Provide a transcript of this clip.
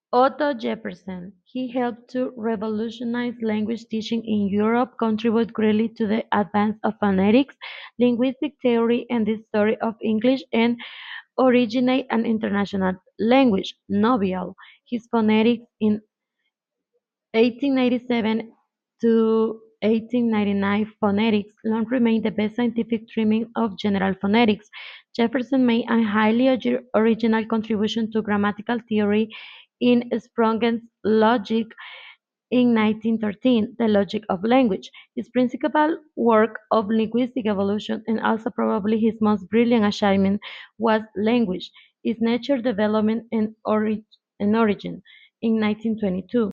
Otto Jefferson. He helped to revolutionize language teaching in Europe, contribute greatly to the advance of phonetics, linguistic theory, and the story of English, and originate an international language, Novial. His phonetics in 1897 to 1899 phonetics long remained the best scientific treatment of general phonetics. Jefferson made a highly original contribution to grammatical theory in Sprongen's Logic in 1913, The Logic of Language. His principal work of linguistic evolution, and also probably his most brilliant achievement, was Language, Its Nature, Development, and Origin in 1922.